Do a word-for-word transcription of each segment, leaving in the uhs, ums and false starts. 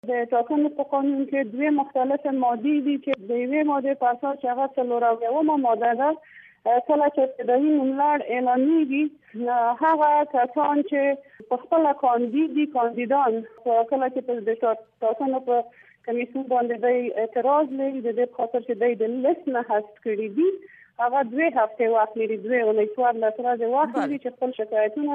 د ټاکنو په قانون کې دوه مختلف مادې دي چې د یوې مادې په اساس چې هغه څلور اویایمه ماده ده، کله چې ابتدایي نوملړ اعلانېږي هغه کسان چې په خپله کاندید دي کاندیدان کله چې د ټاکنو په کمیسیون باندې د اعتراض لري د دې په خاطر چې دوی د لیست نه حذف کړي دي، هغه دوه هفتې وخت لري، دوه اونۍ څوارلس ورځې وخت لري چې خپل شکایتونه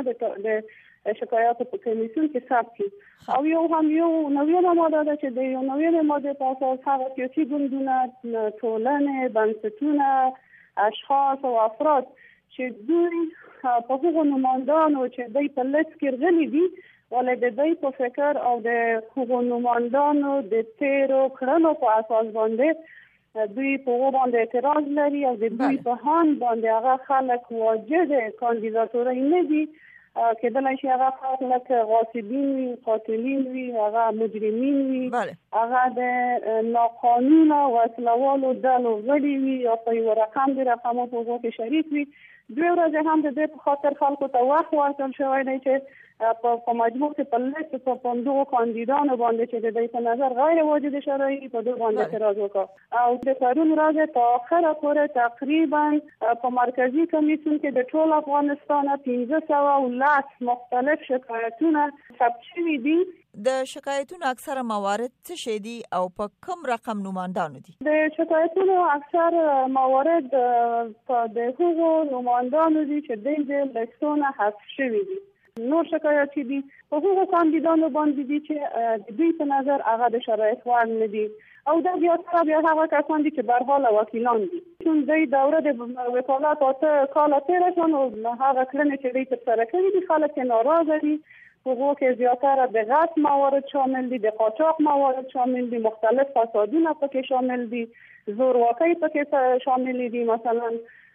د شکایاتو په کمیسیون کې ثبت کړي. او یو هم یو نویمه ماده ده چې د یو نویمې مادې په اساس هغه سیاسي ګوندونه، ټولنې، بنسټونه، اشخاص او افراد چې دوی په هغو نمایندانو چې دوی په لیست کې راغلي دي ولې د دوی په فکر او د هغو نمایندانو د تیرو کړنو په اساس باندې دوی په هغو باندې اعتراض لري او د دوی په هان باندې هغه خلک واجد کاندیداتورۍ نه دي، کېدلای شي هغه خلک غاصبین وي، قاتلین وي، هغه مجرمین وي، هغه د ناقانونه وسلوالو ډلو غړي وي یا په یو رقم د رقمو په هغو کې شریک وي. دوی ورځې هم د دې په خاطر خلکو ته وخت ورکړل شوی دی چې په مجموع کې په لیست په پندو کاندیدانو باندې چې د دوی په نظر غیر واجد شرعي په دوی باندې اعتراض وکړ او د پرون ورځ تر اخره پورې تقریبا په مرکزی کمیسیون کې د ټول افغانستان پنځه سوه او لس مختلف شکایتونه ثبت شوي دي. د شکایتونو اکثره موارد څه شي دي او په کوم رقم نوماندانو دي؟ د شکایتونو اکثر موارد په د هغو نوماندانو دي چې د لیستونو حذف شوي دي. نور شکایت چې دي په هغو کاندیدانو باندې دي چې د دوی په نظر هغه د شرایط وړ نه دي او دا بیا سره بیا هغه کسان دي چې برحاله وکیلان دي. چون دوی دوره د وکالت اته کاله تېره شوه نو هغه کړنې چې دوی ترسره کړي دي خلک یې ناراضه دي. هغو کې زیاتره د غصب موارد شامل دي، د قاچاق موارد شامل دي، مختلف فسادونه پکې شامل دي، زورواکۍ پکې شامل دي، مثلا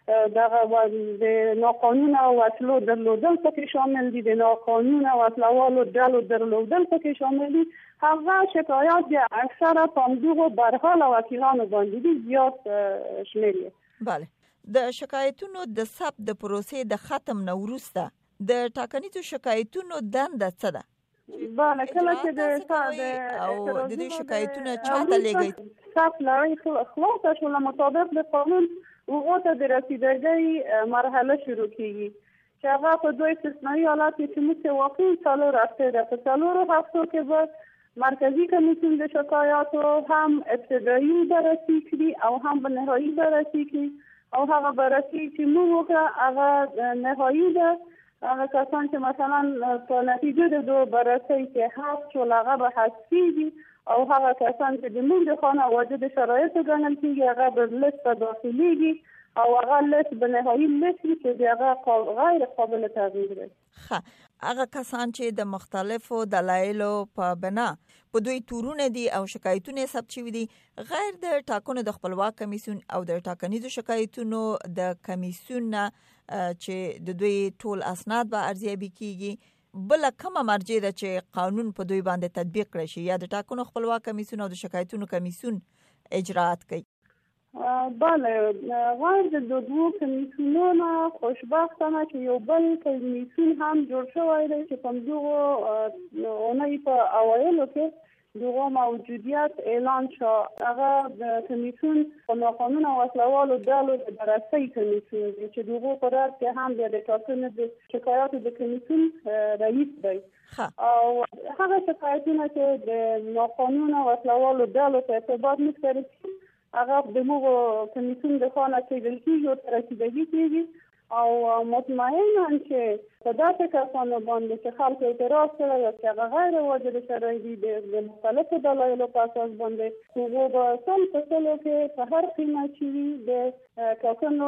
دغه د ناقانونه وسلو درلودل پکې شامل دي، د ناقانونه وسلوالو ډلو درلودل پکې شامل دي. هغه شکایات بیا اکثره په همدغو برحاله وکیلانو باندې دي زیات شمېر یې. بله، د شکایتونو د ثبت د پروسې د ختم نه وروسته د ټاکنیزو شکایتونو دنده څه ده؟ بله، کله چې د او د دې شکایتونه چاته لېږئ؟ ثبت لړۍ خلاصه شوله مطابق د قانون هغو ته د رسیدګۍ مرحله شروع کېږي چې هغه په دوه استثنایي حالات کې چې موږ واقعي څلور هفتې ده. په څلورو هفتو کې به مرکزی کمیسیون د شکایاتو هم ابتدایي بررسي کړي او هم به نهایي بررسي کړي او هغه بررسي چې موږ وکړه هغه نهایي ده. هغه کسان چې مثلا په نتیجه د دوه بررسۍ کې حذف شول هغه به حذف کېږي او هغه کسان چې د موږ د خانه واجد شرایطو ګڼل کېږي هغه به لیست ته داخلیږي او هغه لیست به نهایي لیست وي چې د هغه غیر قابل تغییر دی. ښه، هغه کسان چې د مختلفو دلایلو په بنا په دوی تورونه دي او شکایتونه ثبت شوي دي غیر د ټاکنو د خپلواک کمیسیون او د ټاکنیزو شکایتونو د کمیسیون نه چې د دوی ټول اسناد به ارزیابي کیږي، بله کومه مرجع ده چې قانون په دوی باندې تطبیق کړی شي یا د ټاکنو خپلواک کمیسیون او د شکایتونو کمیسیون اجراات کوي؟ بله، غیر د دوه کمیسیونونو خوشبختانه چې یو بل کمیسیون هم جوړ شوی دی چې په همدغو اونۍ په اوایلو کې دغه موجودیت اعلان شو. هغه د کمیسیون په ناقانونه وسلوالو ډلو د بررسۍ کمیسیون دی چې دغه په راز کې هم بیا د ټاکنو د شکایاتو د کمیسیون رئیس دی او هغه شکایتونه چې د ناقانونه وسلوالو ډلو په ارتباط مختلف هغه د موږ کمیسیون د خانه کېدل کېږي او تر رسیدګي کېږي او مطمئنا چې په داسې کسانو باندې چې خلک اعتراض کړی یا چې هغه غیر واجد شرعي دي د مختلفو دلایلو په اساس باندې هغو به سل په سلو کې په هر قیمت چې وي د ټاکنو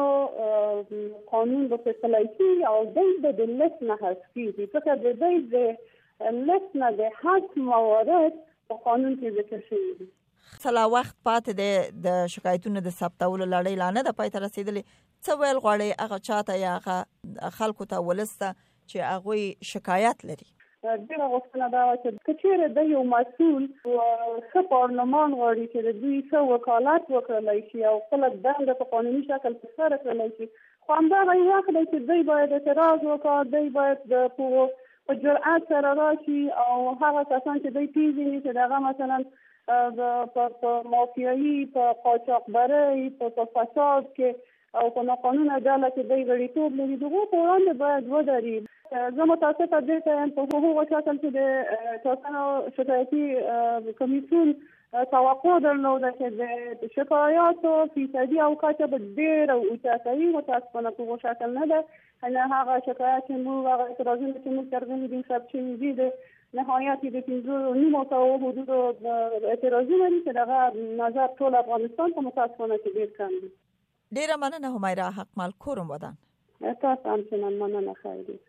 قانون به فیصله کېږي او دوی به د لیست نه حذف کېږي ځکه د دوی د لیست نه د حذف موارد په قانون کې ذکر شوي دي. سلا وخت پاتې دی د شکایتونو د ثبتولو لړۍ لا نه ده پای ته رسېدلې. څه ویل غواړئ هغه چاته یا هغه خلکو ته ولس ته چې هغوی شکایت لري؟ ډېره غوښتنه دا وه چې که چېرې د یو مسؤل ښه پارلمان غواړي چې د دوی ښه وکالت وکړلی شي او خپله دنده په قانوني شکل ترسره کړلی شي، خو همدغه یو وخت دی چې دوی باید اعتراض وکړي، دوی باید د هغو په جرأت سره راشي او هغه کسان چې دوی پیژني چې دغه مثلا په مافیایي په قاچاقبرۍ په فساد کې او په ناقانونه ډله کې دوی غړیتوب لري، دغو په وړاندې باید ودرېږي. زه متاسفه دې ته یم په هغو شکل چې د ټاکنو شکایتي کمیسیون توقع درلوده چې د شکایاتو فیصدي او کچه به ډېره اوچه کوي. متاسفانه په هغو شکل نه ده. هغه شکایات چې موږ هغه اعتراضونه چې موږ څرګندې دي ثبت شوي دي د نهایت د پنځه نیمو سوو حدودو اعتراضونه دي چې دغه نظر ټول افغانستان په متاسفانه کې ډېر کم دي. ډیره مننه همیرا حقمل کورم ودان. تاسو هم مننه خیلی.